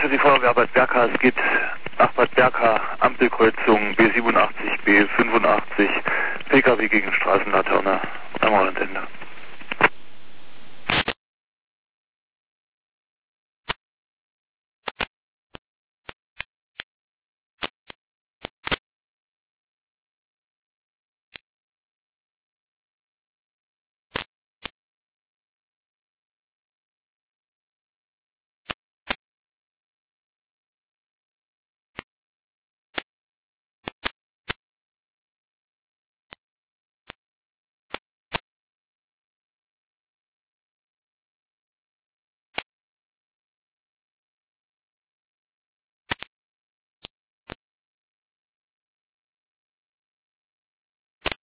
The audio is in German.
für die Feuerwehr Bad Berka. Es geht nach Bad Berka, Ampelkreuzung B87, B85, PKW gegen Straßenlaterne am Randende.